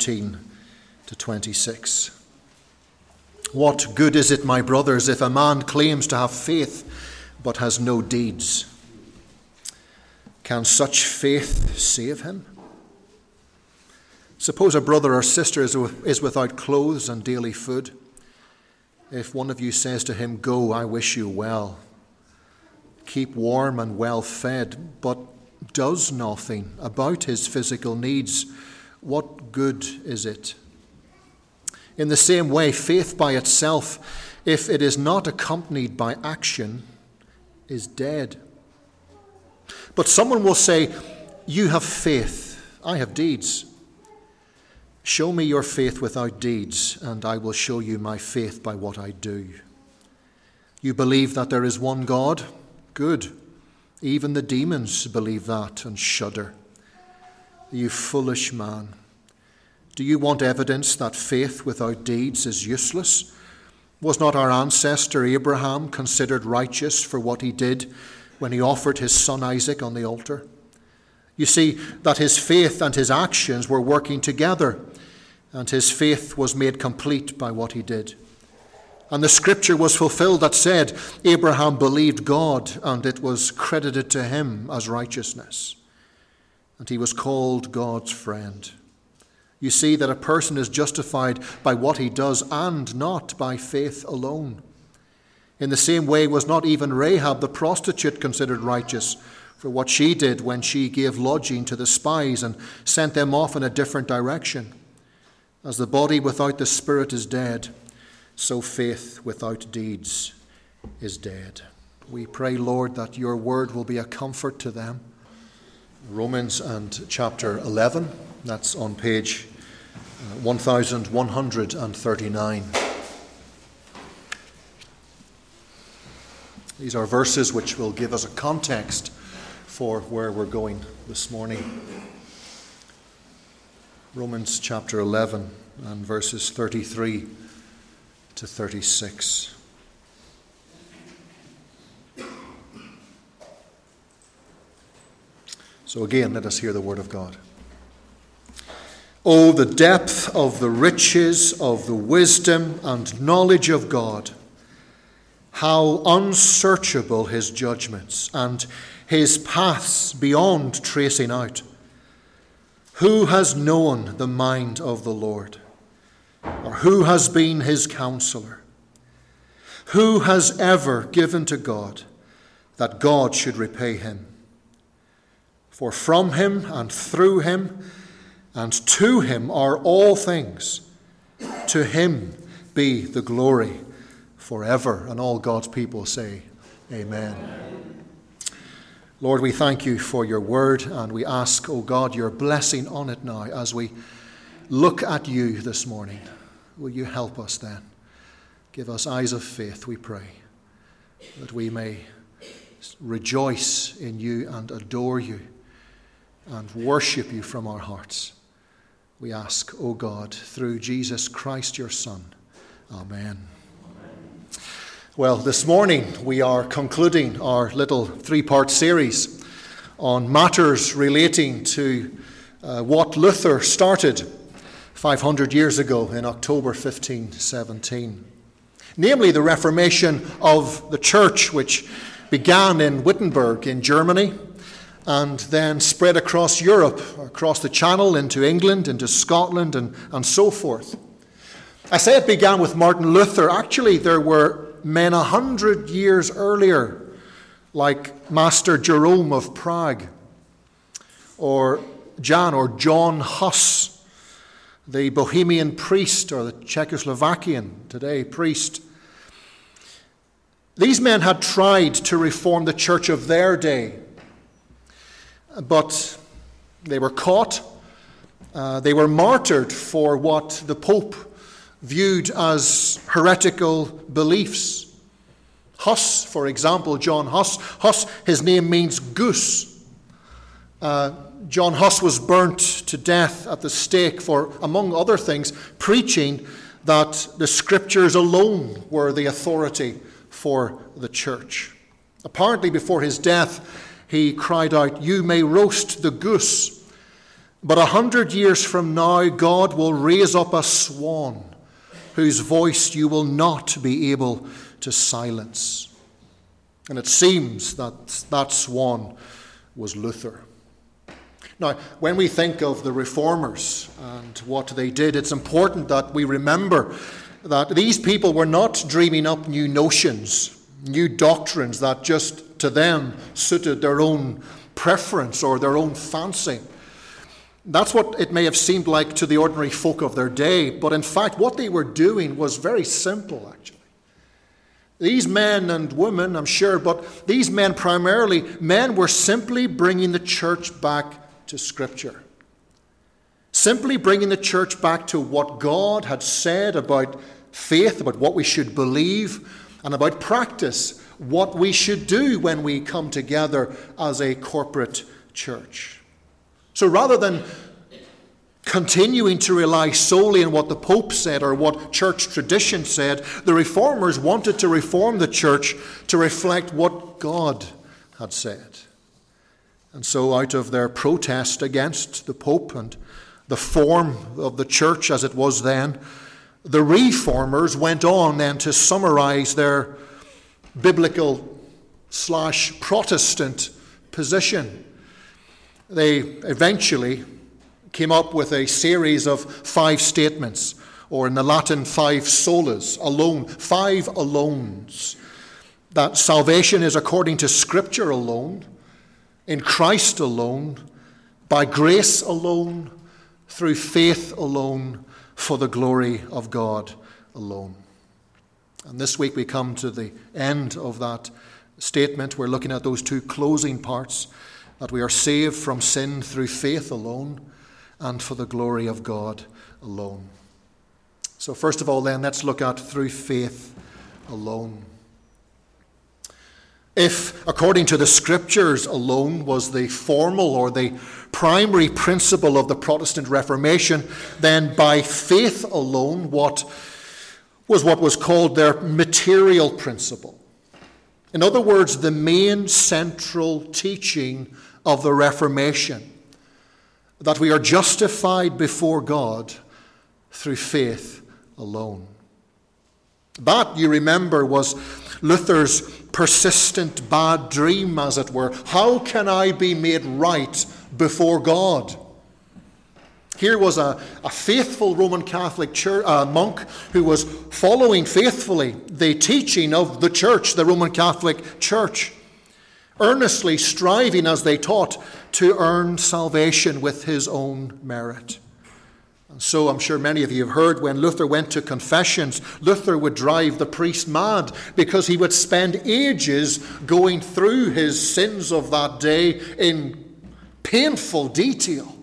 14 to 26. What good is it, my brothers, if a man claims to have faith but has no deeds? Can such faith save him? Suppose a brother or sister is without clothes and daily food. If one of you says to him, "Go, I wish you well," keep warm and well fed, but does nothing about his physical needs, what good is it? In the same way, faith by itself, if it is not accompanied by action, is dead. But someone will say, "You have faith, I have deeds. Show me your faith without deeds, and I will show you my faith by what I do." You believe that there is one God? Good. Even the demons believe that and shudder. You foolish man. Do you want evidence that faith without deeds is useless? Was not our ancestor Abraham considered righteous for what he did when he offered his son Isaac on the altar? You see that his faith and his actions were working together, and his faith was made complete by what he did. And the scripture was fulfilled that said, Abraham believed God, and it was credited to him as righteousness. And he was called God's friend. You see that a person is justified by what he does and not by faith alone. In the same way was not even Rahab the prostitute considered righteous for what she did when she gave lodging to the spies and sent them off in a different direction. As the body without the spirit is dead, so faith without deeds is dead. We pray, Lord, that your word will be a comfort to them. Romans and chapter 11, that's on page 1139. These are verses which will give us a context for where we're going this morning. Romans chapter 11 and verses 33 to 36. So again, let us hear the word of God. Oh, the depth of the riches of the wisdom and knowledge of God! How unsearchable his judgments and his paths beyond tracing out. Who has known the mind of the Lord? Or who has been his counselor? Who has ever given to God that God should repay him? For from him and through him and to him are all things. To him be the glory forever. And all God's people say, Amen. Lord, we thank you for your word, and we ask, O God, your blessing on it now as we look at you this morning. Will you help us then? Give us eyes of faith, we pray, that we may rejoice in you and adore you and worship you from our hearts. We ask, O God, through Jesus Christ, your Son. Amen. Well, this morning we are concluding our little three-part series on matters relating to what Luther started 500 years ago in October 1517. Namely, the Reformation of the Church, which began in Wittenberg in Germany and then spread across Europe, across the Channel, into England, into Scotland, and so forth. I say it began with Martin Luther. Actually, there were men 100 years earlier, like Master Jerome of Prague, or John Huss, the Bohemian priest, or the Czechoslovakian today priest. These men had tried to reform the church of their day, but they were caught. They were martyred for what the Pope viewed as heretical beliefs. Huss, for example, John Huss. Huss, his name means goose. John Huss was burnt to death at the stake for, among other things, preaching that the scriptures alone were the authority for the church. Apparently, before his death, he cried out, "You may roast the goose, But 100 years from now, God will raise up a swan whose voice you will not be able to silence. And it seems that that swan was Luther. Now, when we think of the Reformers and what they did, it's important that we remember that these people were not dreaming up new notions, new doctrines that just to them suited their own preference or their own fancy. That's what it may have seemed like to the ordinary folk of their day, but in fact what they were doing was very simple, actually. These men and women, I'm sure, but these men primarily, men were simply bringing the church back to Scripture. Simply bringing the church back to what God had said about faith, about what we should believe, and about practice, what we should do when we come together as a corporate church. So rather than continuing to rely solely on what the Pope said or what church tradition said, the Reformers wanted to reform the church to reflect what God had said. And so out of their protest against the Pope and the form of the church as it was then, the Reformers went on then to summarize their biblical/Protestant position. They eventually came up with a series of 5 statements, or in the Latin 5 solas, alone, 5 alones. That salvation is according to Scripture alone, in Christ alone, by grace alone, through faith alone, for the glory of God alone. And this week we come to the end of that statement. We're looking at those 2 closing parts, that we are saved from sin through faith alone and for the glory of God alone. So first of all then, let's look at through faith alone. If, according to the Scriptures alone, was the formal or the primary principle of the Protestant Reformation, then by faith alone, what was called their material principle. In other words, the main central teaching of the Reformation, that we are justified before God through faith alone. That, you remember, was Luther's persistent bad dream, as it were. How can I be made right before God? Here was a faithful Roman Catholic monk who was following faithfully the teaching of the church, the Roman Catholic Church, earnestly striving, as they taught, to earn salvation with his own merit. And so I'm sure many of you have heard when Luther went to confessions, Luther would drive the priest mad because he would spend ages going through his sins of that day in painful detail.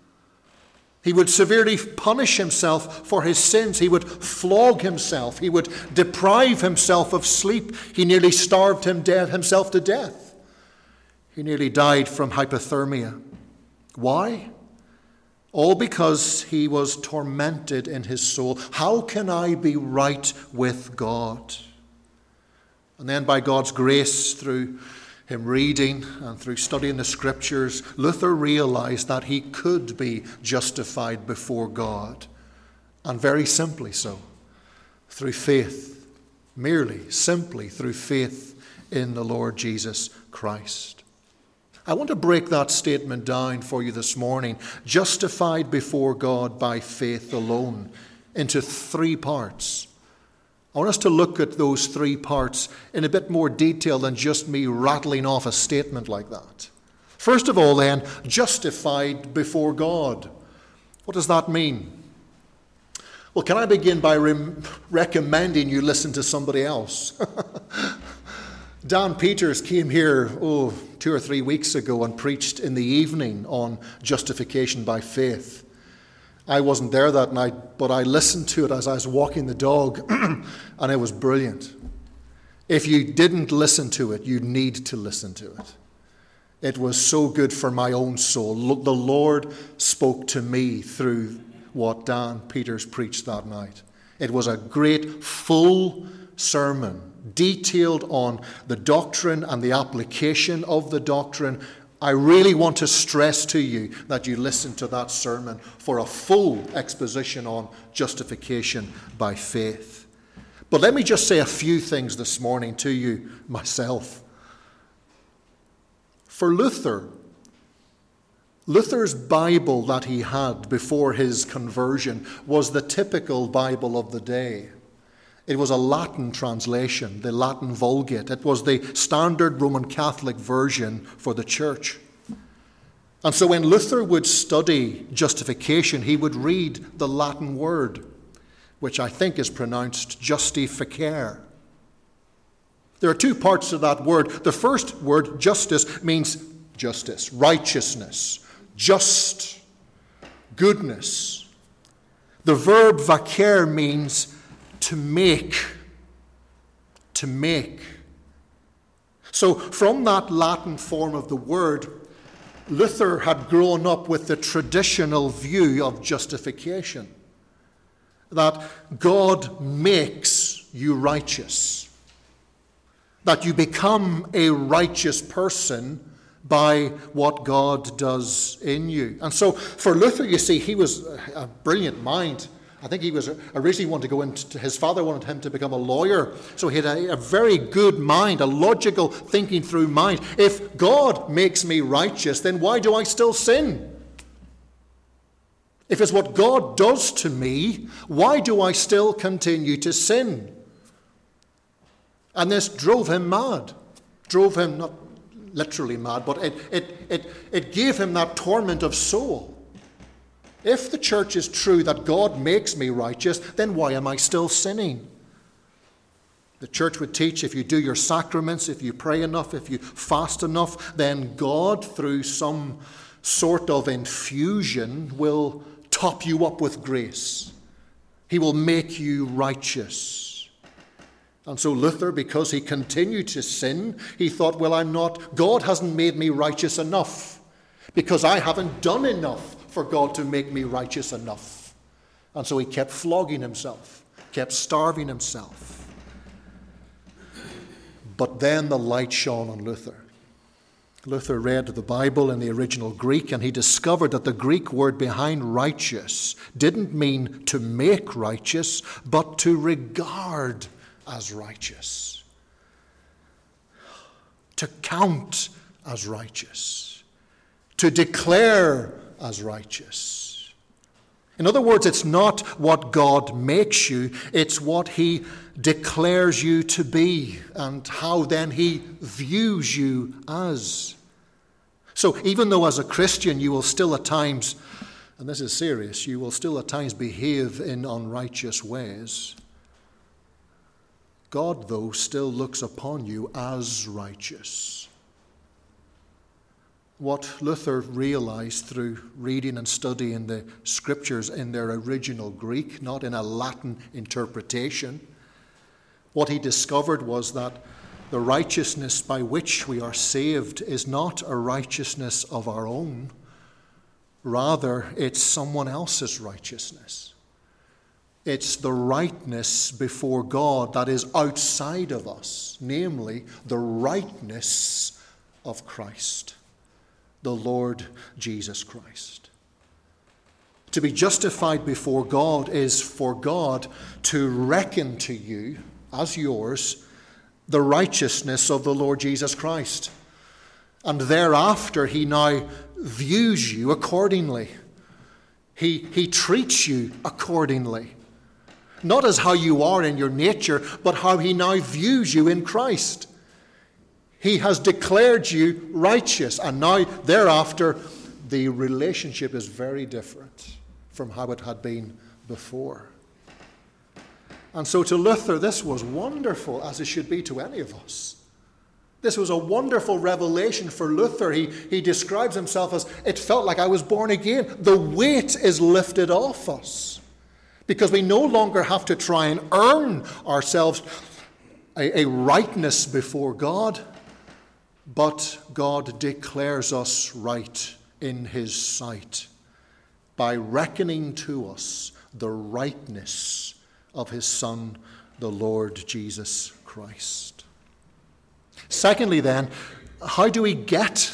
He would severely punish himself for his sins. He would flog himself. He would deprive himself of sleep. He nearly starved himself to death. He nearly died from hypothermia. Why? All because he was tormented in his soul. How can I be right with God? And then by God's grace, through him reading and through studying the Scriptures, Luther realized that he could be justified before God. And very simply so, through faith, merely, simply through faith in the Lord Jesus Christ. I want to break that statement down for you this morning, justified before God by faith alone, into 3 parts. I want us to look at those 3 parts in a bit more detail than just me rattling off a statement like that. First of all then, justified before God. What does that mean? Well, can I begin by recommending you listen to somebody else? Dan Peters came here 2 or 3 weeks ago and preached in the evening on justification by faith. I wasn't there that night, but I listened to it as I was walking the dog, and it was brilliant. If you didn't listen to it, you need to listen to it. It was so good for my own soul. The Lord spoke to me through what Dan Peters preached that night. It was a great, full sermon, detailed on the doctrine and the application of the doctrine I really want to stress to you that you listen to that sermon for a full exposition on justification by faith. But let me just say a few things this morning to you myself. For Luther, Luther's Bible that he had before his conversion was the typical Bible of the day. It was a Latin translation, the Latin Vulgate. It was the standard Roman Catholic version for the church. And so when Luther would study justification, he would read the Latin word, which I think is pronounced justificare. There are two parts to that word. The first word, justice, means justice, righteousness, just, goodness. The verb vacere means to make. To make. So from that Latin form of the word, Luther had grown up with the traditional view of justification, that God makes you righteous, that you become a righteous person by what God does in you. And so for Luther, you see, he was a brilliant mind. I think he was originally wanted to go into, his father wanted him to become a lawyer. So he had a very good mind, a logical thinking through mind. If God makes me righteous, then why do I still sin? If it's what God does to me, why do I still continue to sin? And this drove him mad. Drove him, not literally mad, but it gave him that torment of soul. If the church is true that God makes me righteous, then why am I still sinning? The church would teach if you do your sacraments, if you pray enough, if you fast enough, then God, through some sort of infusion, will top you up with grace. He will make you righteous. And so Luther, because he continued to sin, he thought, well, God hasn't made me righteous enough because I haven't done enough for God to make me righteous enough. And so he kept flogging himself, kept starving himself. But then the light shone on Luther. Luther read the Bible in the original Greek, and he discovered that the Greek word behind righteous didn't mean to make righteous, but to regard as righteous, to count as righteous, to declare as righteous. In other words, it's not what God makes you, it's what he declares you to be and how then he views you as. So even though as a Christian you will still at times, and this is serious, you will still at times behave in unrighteous ways, God, though, still looks upon you as righteous. What Luther realized through reading and studying the scriptures in their original Greek, not in a Latin interpretation, what he discovered was that the righteousness by which we are saved is not a righteousness of our own. Rather, it's someone else's righteousness. It's the rightness before God that is outside of us, namely the rightness of Christ, the Lord Jesus Christ. To be justified before God is for God to reckon to you as yours the righteousness of the Lord Jesus Christ. And thereafter he now views you accordingly. He treats you accordingly. Not as how you are in your nature, but how he now views you in Christ. He has declared you righteous, and now thereafter the relationship is very different from how it had been before. And so to Luther, this was wonderful, as it should be to any of us. This was a wonderful revelation for Luther. He describes himself as, it felt like I was born again. The weight is lifted off us, because we no longer have to try and earn ourselves a rightness before God, but God declares us right in his sight by reckoning to us the rightness of his Son, the Lord Jesus Christ. Secondly then, how do we get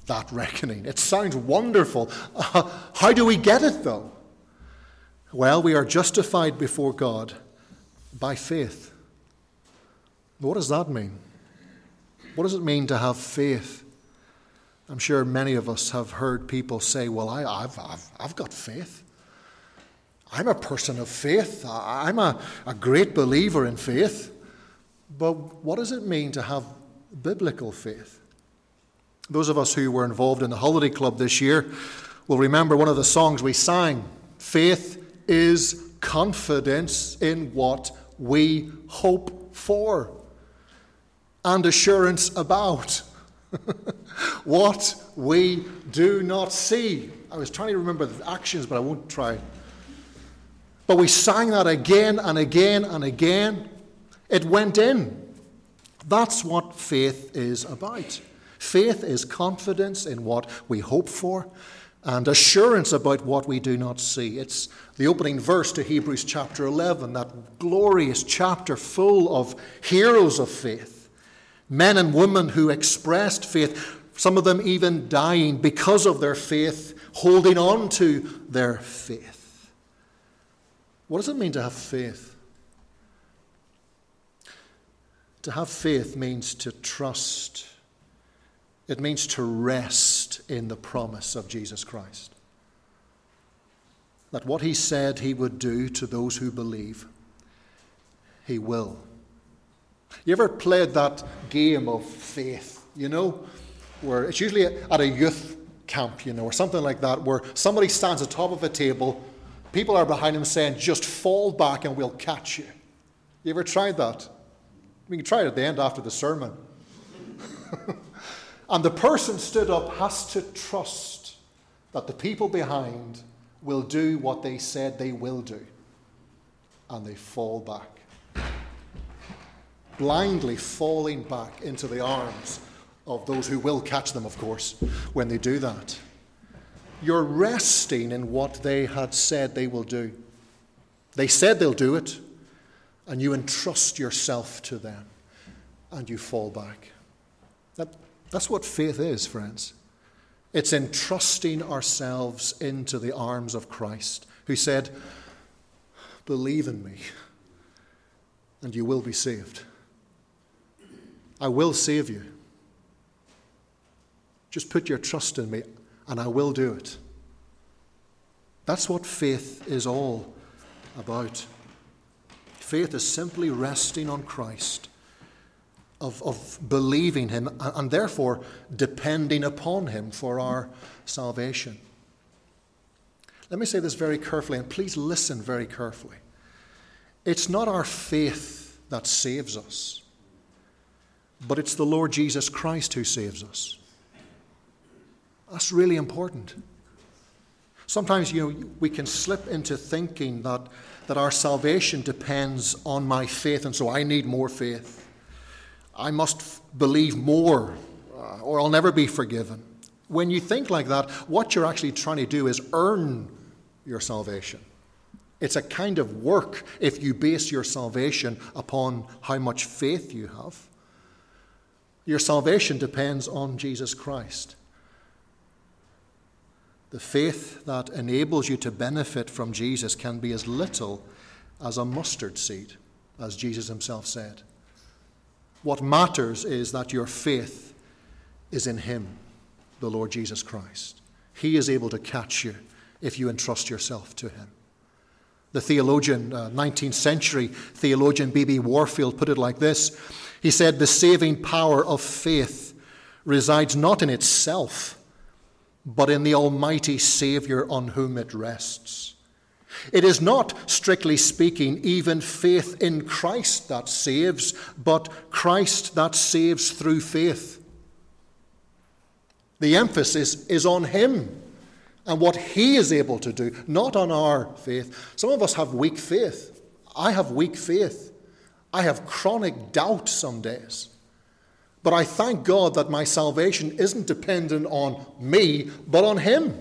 that reckoning. It sounds wonderful. How do we get it, though? Well, we are justified before God by faith. What does that mean? What does it mean to have faith? I'm sure many of us have heard people say, well, I've got faith. I'm a person of faith. I'm a great believer in faith. But what does it mean to have biblical faith? Those of us who were involved in the Holiday Club this year will remember one of the songs we sang. Faith is confidence in what we hope for and assurance about what we do not see. I was trying to remember the actions, but I won't try. But we sang that again and again and again. It went in. That's what faith is about. Faith is confidence in what we hope for and assurance about what we do not see. It's the opening verse to Hebrews chapter 11, that glorious chapter full of heroes of faith, men and women who expressed faith, some of them even dying because of their faith, holding on to their faith. What does it mean to have faith? To have faith means to trust. It means to rest in the promise of Jesus Christ. That what he said he would do to those who believe, he will. You ever played that game of faith, where it's usually at a youth camp, or something like that, where somebody stands at the top of a table, people are behind him saying, just fall back and we'll catch you. You ever tried that? We can try it at the end after the sermon. And the person stood up has to trust that the people behind will do what they said they will do. And they fall back. Blindly falling back into the arms of those who will catch them, of course, when they do that. You're resting in what they had said they will do. They said they'll do it, and you entrust yourself to them, and you fall back. That's what faith is, friends. It's entrusting ourselves into the arms of Christ, who said, believe in me, and you will be saved. I will save you. Just put your trust in me, and I will do it. That's what faith is all about. Faith is simply resting on Christ, of believing him, and therefore depending upon him for our salvation. Let me say this very carefully, and please listen very carefully. It's not our faith that saves us, but it's the Lord Jesus Christ who saves us. That's really important. Sometimes, we can slip into thinking that our salvation depends on my faith, and so I need more faith. I must believe more, or I'll never be forgiven. When you think like that, what you're actually trying to do is earn your salvation. It's a kind of work if you base your salvation upon how much faith you have. Your salvation depends on Jesus Christ. The faith that enables you to benefit from Jesus can be as little as a mustard seed, as Jesus himself said. What matters is that your faith is in him, the Lord Jesus Christ. He is able to catch you if you entrust yourself to him. The theologian, 19th century theologian B.B. Warfield put it like this. He said, the saving power of faith resides not in itself, but in the Almighty Savior on whom it rests. It is not, strictly speaking, even faith in Christ that saves, but Christ that saves through faith. The emphasis is on him and what he is able to do, not on our faith. Some of us have weak faith. I have weak faith. I have chronic doubt some days. But I thank God that my salvation isn't dependent on me, but on him.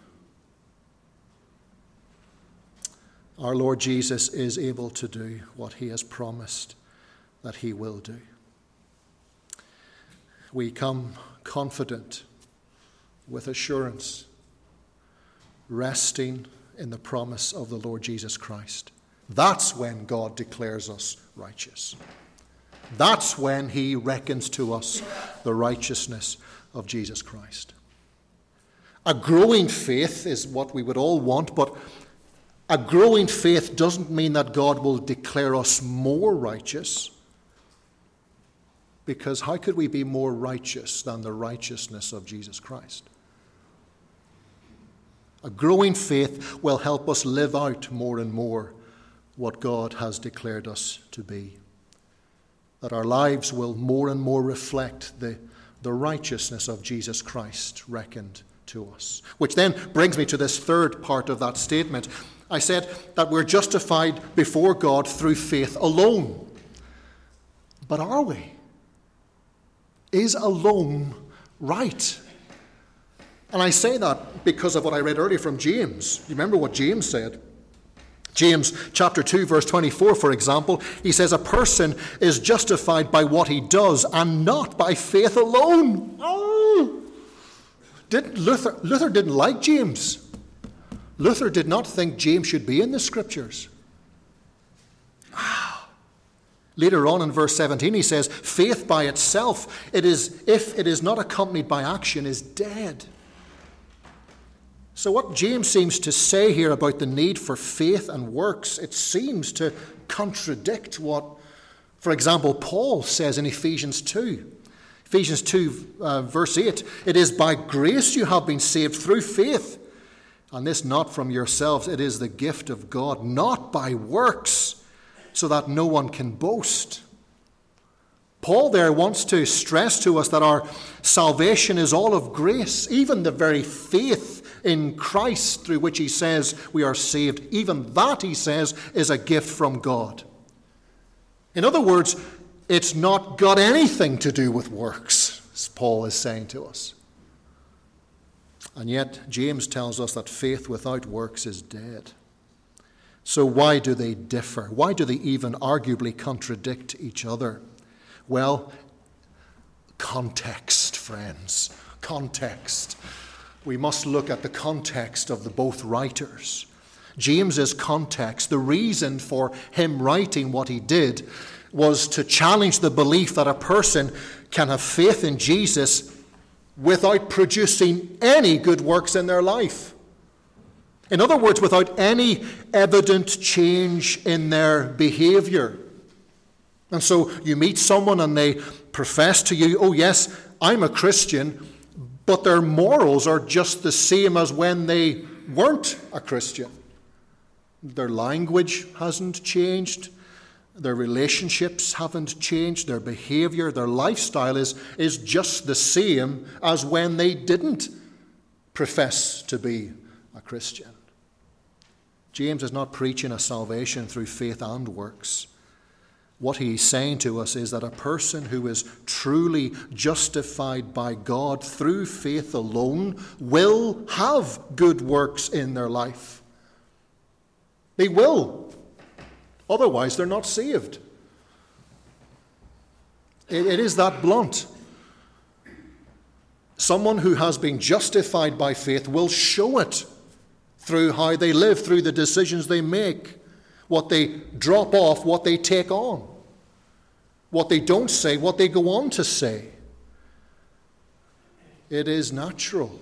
Our Lord Jesus is able to do what he has promised that he will do. We come confident with assurance, resting in the promise of the Lord Jesus Christ. That's when God declares us righteous. That's when he reckons to us the righteousness of Jesus Christ. A growing faith is what we would all want, but a growing faith doesn't mean that God will declare us more righteous, because how could we be more righteous than the righteousness of Jesus Christ? A growing faith will help us live out more and more what God has declared us to be. That our lives will more and more reflect the righteousness of Jesus Christ reckoned to us. Which then brings me to this third part of that statement. I said that we're justified before God through faith alone. But are we? Is alone right? And I say that because of what I read earlier from James. You remember what James said? James chapter 2, verse 24, for example, he says, a person is justified by what he does and not by faith alone. Oh! Luther didn't like James. Luther did not think James should be in the Scriptures. Later on in verse 17, he says, faith by itself, if it is not accompanied by action, is dead. So what James seems to say here about the need for faith and works, it seems to contradict what, for example, Paul says in Ephesians 2. Ephesians 2, verse 8, it is by grace you have been saved through faith, and this not from yourselves, it is the gift of God, not by works, so that no one can boast. Paul there wants to stress to us that our salvation is all of grace, even the very faith in Christ through which he says we are saved. Even that, he says, is a gift from God. In other words, it's not got anything to do with works, as Paul is saying to us. And yet, James tells us that faith without works is dead. So why do they differ? Why do they even arguably contradict each other? Well, context, friends. Context. We must look at the context of the both writers. James's context, the reason for him writing what he did, was to challenge the belief that a person can have faith in Jesus without producing any good works in their life. In other words, without any evident change in their behavior. And so you meet someone and they profess to you, oh yes, I'm a Christian, but their morals are just the same as when they weren't a Christian. Their language hasn't changed. Their relationships haven't changed. Their behavior, their lifestyle is just the same as when they didn't profess to be a Christian. James is not preaching a salvation through faith and works. What he's saying to us is that a person who is truly justified by God through faith alone will have good works in their life. They will. Otherwise, they're not saved. It is that blunt. Someone who has been justified by faith will show it through how they live, through the decisions they make, what they drop off, what they take on, what they don't say, what they go on to say. It is natural.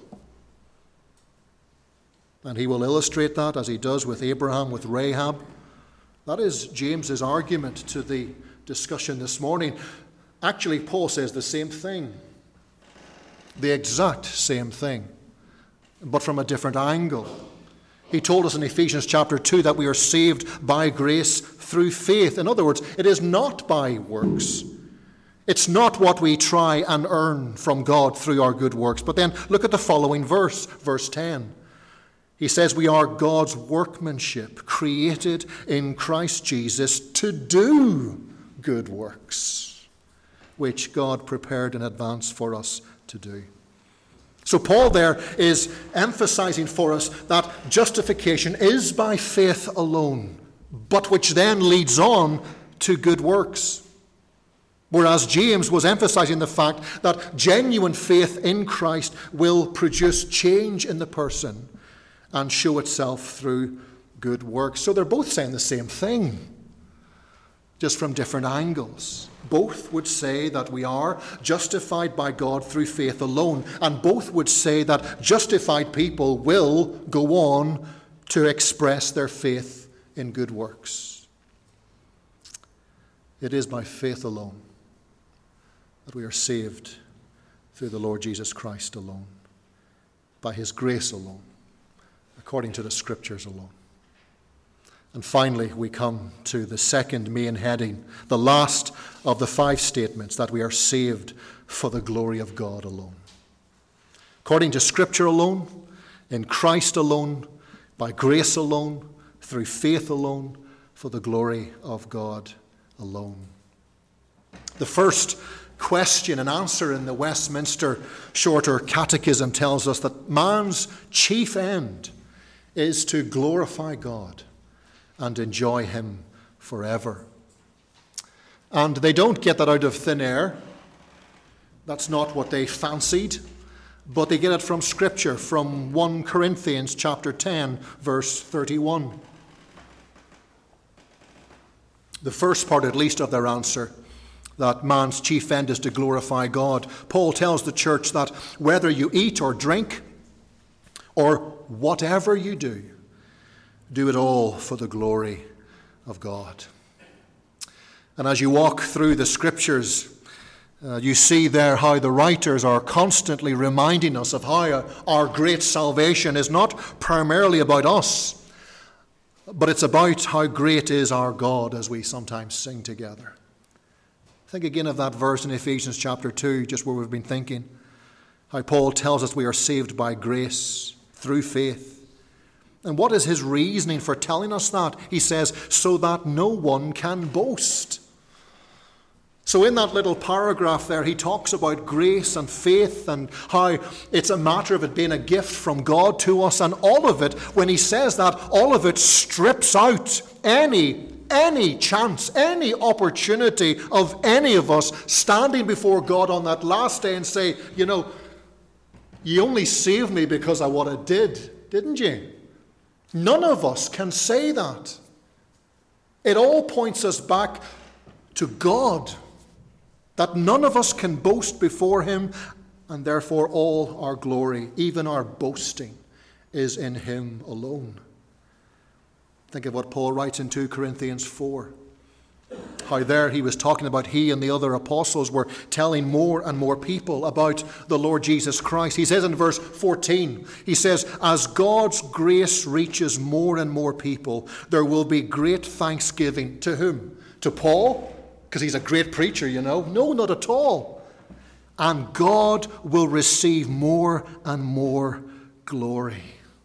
And he will illustrate that as he does with Abraham, with Rahab. That is James's argument to the discussion this morning. Actually, Paul says the same thing, the exact same thing, but from a different angle. He told us in Ephesians chapter 2 that we are saved by grace through faith. In other words, it is not by works. It's not what we try and earn from God through our good works. But then look at the following verse, verse 10. He says we are God's workmanship, created in Christ Jesus to do good works, which God prepared in advance for us to do. So Paul there is emphasizing for us that justification is by faith alone, but which then leads on to good works. Whereas James was emphasizing the fact that genuine faith in Christ will produce change in the person and show itself through good works. So they're both saying the same thing, just from different angles. Both would say that we are justified by God through faith alone, and both would say that justified people will go on to express their faith in good works. It is by faith alone that we are saved through the Lord Jesus Christ alone, by his grace alone, according to the Scriptures alone. And finally, we come to the second main heading, the last of the 5 statements, that we are saved for the glory of God alone. According to Scripture alone, in Christ alone, by grace alone, through faith alone, for the glory of God alone. The first question and answer in the Westminster Shorter Catechism tells us that man's chief end is to glorify God and enjoy him forever. And they don't get that out of thin air. That's not what they fancied, but they get it from Scripture, from 1 Corinthians chapter 10, verse 31. The first part, at least, of their answer, that man's chief end is to glorify God. Paul tells the church that whether you eat or drink, or whatever you do, do it all for the glory of God. And as you walk through the Scriptures, you see there how the writers are constantly reminding us of how our great salvation is not primarily about us, but it's about how great is our God, as we sometimes sing together. Think again of that verse in Ephesians chapter 2, just where we've been thinking, how Paul tells us we are saved by grace through faith. And what is his reasoning for telling us that? He says, so that no one can boast. So in that little paragraph there, he talks about grace and faith and how it's a matter of it being a gift from God to us. And all of it, when he says that, all of it strips out any chance, any opportunity of any of us standing before God on that last day and say, you know, you only saved me because of what I did, didn't you? None of us can say that. It all points us back to God, that none of us can boast before him, and therefore all our glory, even our boasting, is in him alone. Think of what Paul writes in 2 Corinthians 4. How there he was talking about he and the other apostles were telling more and more people about the Lord Jesus Christ. He says in verse 14, he says, as God's grace reaches more and more people, there will be great thanksgiving. To whom? To Paul? Because he's a great preacher, you know. No, not at all. And God will receive more and more glory.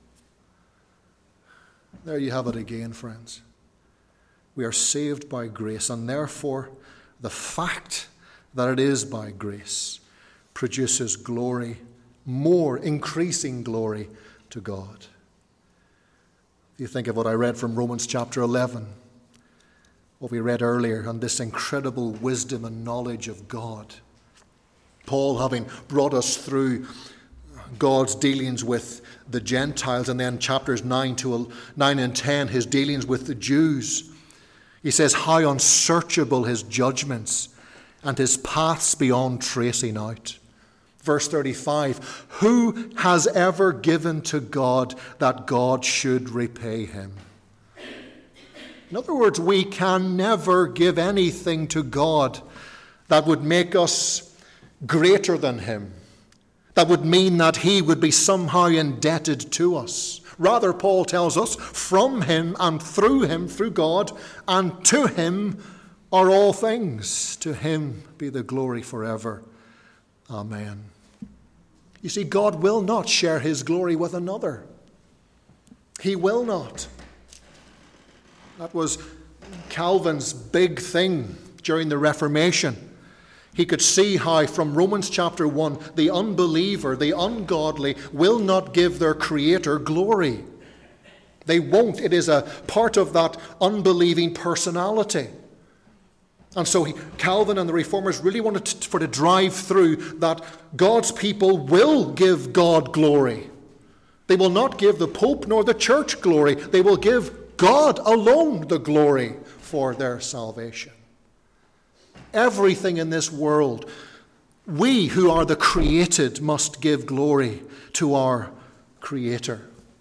There you have it again, friends. We are saved by grace, and therefore the fact that it is by grace produces glory, more increasing glory to God. If you think of what I read from Romans chapter 11, what we read earlier, on this incredible wisdom and knowledge of God. Paul, having brought us through God's dealings with the Gentiles, and then chapters 9 and 10, his dealings with the Jews. He says how unsearchable his judgments and his paths beyond tracing out. Verse 35, who has ever given to God that God should repay him? In other words, we can never give anything to God that would make us greater than him. That would mean that he would be somehow indebted to us. Rather, Paul tells us, from him and through him, through God, and to him are all things. To him be the glory forever. Amen. You see, God will not share his glory with another. He will not. That was Calvin's big thing during the Reformation. He could see how from Romans chapter 1, the unbeliever, the ungodly, will not give their Creator glory. They won't. It is a part of that unbelieving personality. And so Calvin and the Reformers really wanted to drive through that God's people will give God glory. They will not give the Pope nor the Church glory. They will give God alone the glory for their salvation. Everything in this world, we who are the created must give glory to our Creator.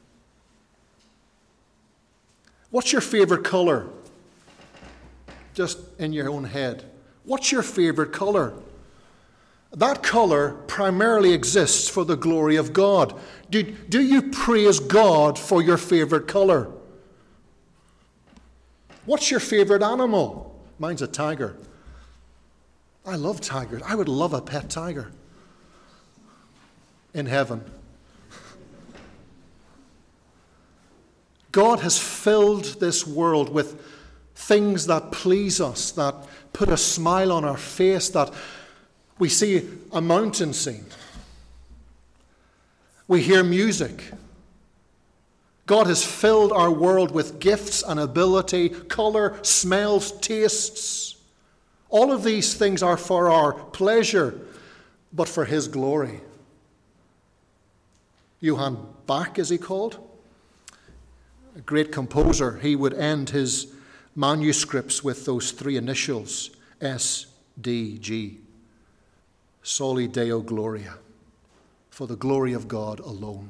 What's your favorite color? Just in your own head. What's your favorite color? That color primarily exists for the glory of God. Do you praise God for your favorite color? What's your favorite animal? Mine's a tiger. I love tigers. I would love a pet tiger in heaven. God has filled this world with things that please us, that put a smile on our face, that we see a mountain scene. We hear music. God has filled our world with gifts and ability, color, smells, tastes. All of these things are for our pleasure, but for His glory. Johann Bach, is he called? A great composer. He would end his manuscripts with those three initials, S.D.G. Soli Deo Gloria, for the glory of God alone.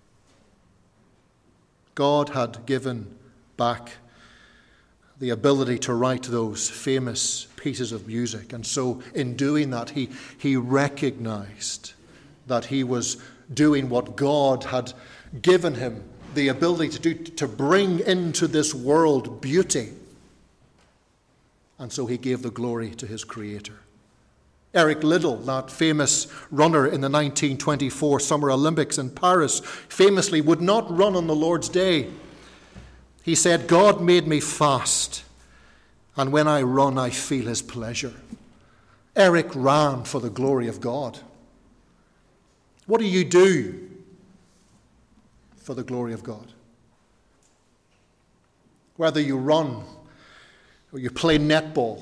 God had given Bach the ability to write those famous pieces of music, and so in doing that, he recognized that he was doing what God had given him the ability to do, to bring into this world beauty. And so he gave the glory to his Creator. Eric Liddell, that famous runner in the 1924 Summer Olympics in Paris, famously would not run on the Lord's Day. He said, "God made me fast, and when I run, I feel His pleasure." Eric ran for the glory of God. What do you do for the glory of God? Whether you run, or you play netball,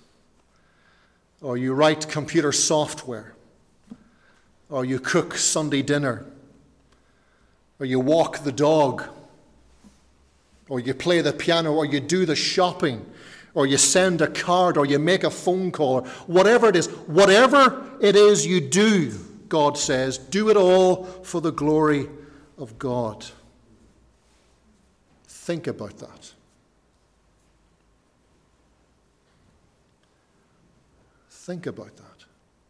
or you write computer software, or you cook Sunday dinner, or you walk the dog, or you play the piano, or you do the shopping, or you send a card, or you make a phone call, or whatever it is you do, God says, do it all for the glory of God. Think about that. Think about that.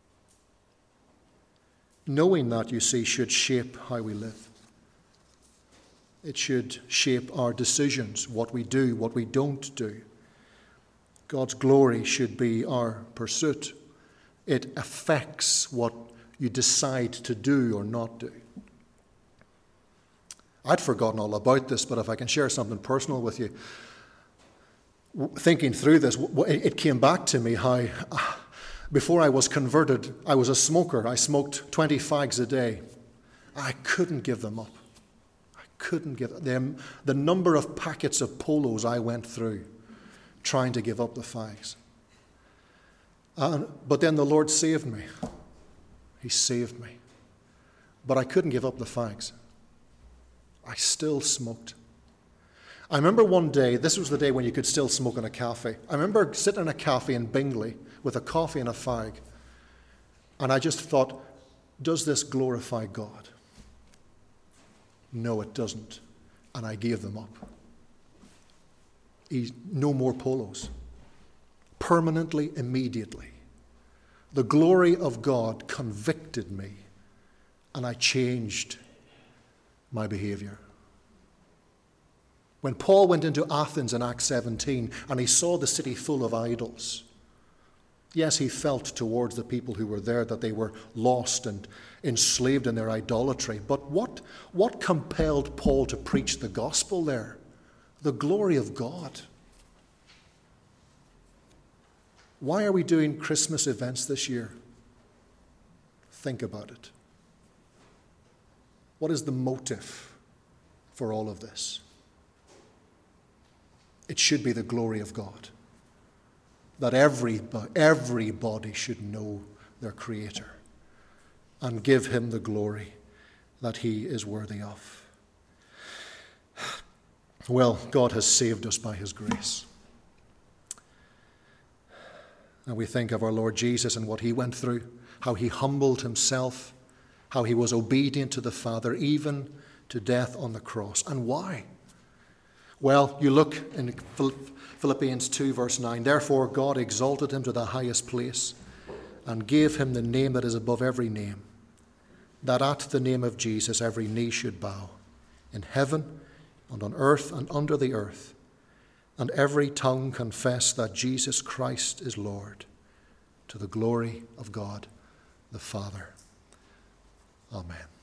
Knowing that, you see, should shape how we live. It should shape our decisions, what we do, what we don't do. God's glory should be our pursuit. It affects what you decide to do or not do. I'd forgotten all about this, but if I can share something personal with you, thinking through this, it came back to me how before I was converted, I was a smoker. I smoked 20 fags a day. I couldn't give them up. I couldn't give them. The number of packets of Polos I went through trying to give up the fags. But then the Lord saved me. He saved me. But I couldn't give up the fags. I still smoked. I remember one day, this was the day when you could still smoke in a cafe. I remember sitting in a cafe in Bingley with a coffee and a fag. And I just thought, does this glorify God? No, it doesn't. And I gave them up. No more Polos. Permanently, immediately. The glory of God convicted me, and I changed my behavior. When Paul went into Athens in Acts 17 and he saw the city full of idols, yes, he felt towards the people who were there that they were lost and enslaved in their idolatry. But what compelled Paul to preach the gospel there? The glory of God. Why are we doing Christmas events this year? Think about it. What is the motive for all of this? It should be the glory of God. that everybody should know their Creator and give him the glory that he is worthy of. Well, God has saved us by his grace. And we think of our Lord Jesus and what he went through, how he humbled himself, how he was obedient to the Father, even to death on the cross. And why? Well, you look in Philippians 2, verse 9. Therefore God exalted him to the highest place and gave him the name that is above every name, that at the name of Jesus every knee should bow, in heaven and on earth and under the earth, and every tongue confess that Jesus Christ is Lord, to the glory of God the Father. Amen.